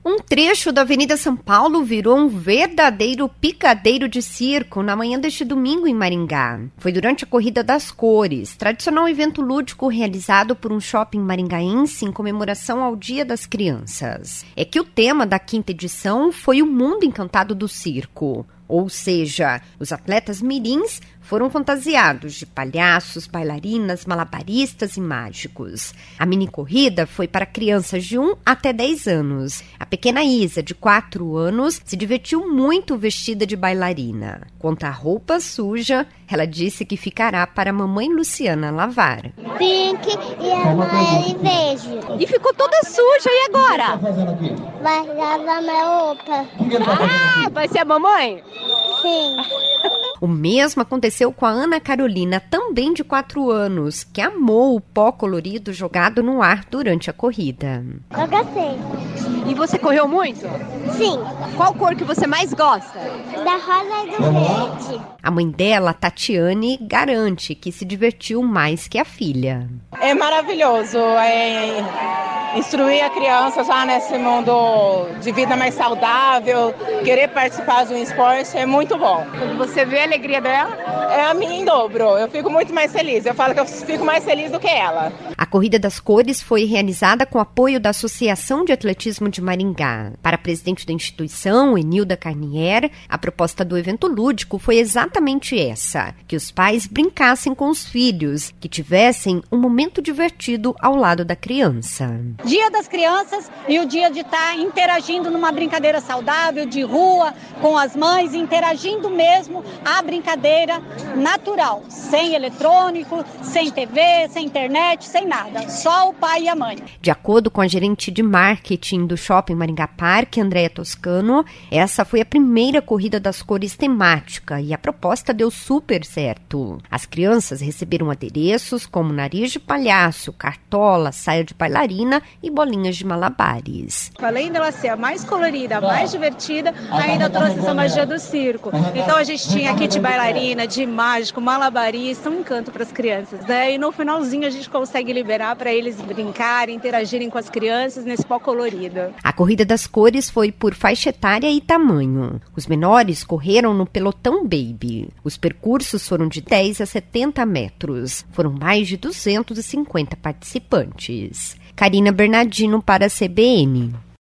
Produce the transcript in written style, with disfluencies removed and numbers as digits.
Um trecho da Avenida São Paulo virou um verdadeiro picadeiro de circo na manhã deste domingo em Maringá. Foi durante a Corrida das Cores, tradicional evento lúdico realizado por um shopping maringaense em comemoração ao Dia das Crianças. É que o tema da 5ª edição foi o mundo encantado do circo. Ou seja, os atletas mirins foram fantasiados de palhaços, bailarinas, malabaristas e mágicos. A mini-corrida foi para crianças de 1 até 10 anos. A pequena Isa, de 4 anos, se divertiu muito vestida de bailarina. Quanto à roupa suja, ela disse que ficará para a mamãe Luciana lavar. Pink e amarelo e verde. E ficou toda suja, e agora? Vai lavar minha roupa. Vai ser a mamãe? Sim. O mesmo aconteceu com a Ana Carolina, também de 4 anos, que amou o pó colorido jogado no ar durante a corrida. Eu gostei. E você correu muito? Sim. Qual cor que você mais gosta? Da rosa e do verde. A mãe dela, Tatiane, garante que se divertiu mais que a filha. É maravilhoso instruir a criança já nesse mundo de vida mais saudável, querer participar de um esporte é muito bom. Quando você vê a alegria dela? É a minha em dobro, eu fico muito mais feliz, eu falo que eu fico mais feliz do que ela. A Corrida das Cores foi realizada com apoio da Associação de Atletismo de Maringá. Para a presidente da instituição, Enilda Carnier, a proposta do evento lúdico foi exatamente essa, que os pais brincassem com os filhos, que tivessem um momento divertido ao lado da criança. Dia das Crianças e o dia de estar interagindo numa brincadeira saudável, de rua, com as mães, interagindo mesmo a brincadeira natural, sem eletrônico, sem TV, sem internet, sem nada, só o pai e a mãe. De acordo com a gerente de marketing do Shopping Maringá Parque, Andréa Toscano, essa foi a primeira Corrida das Cores temática e a proposta deu super certo. As crianças receberam adereços como nariz de palhaço, cartola, saia de bailarina e bolinhas de malabares. Além dela ser a mais colorida, a mais divertida, ainda trouxe essa magia do circo. Então a gente tinha kit bailarina, de mágico, malabarista, um encanto para as crianças, né? E no finalzinho a gente consegue liberar para eles brincarem, interagirem com as crianças nesse pó colorido. A Corrida das Cores foi por faixa etária e tamanho. Os menores correram no pelotão Baby. Os percursos foram de 10 a 70 metros. Foram mais de 250 participantes. Karina Bernardino para a CBN.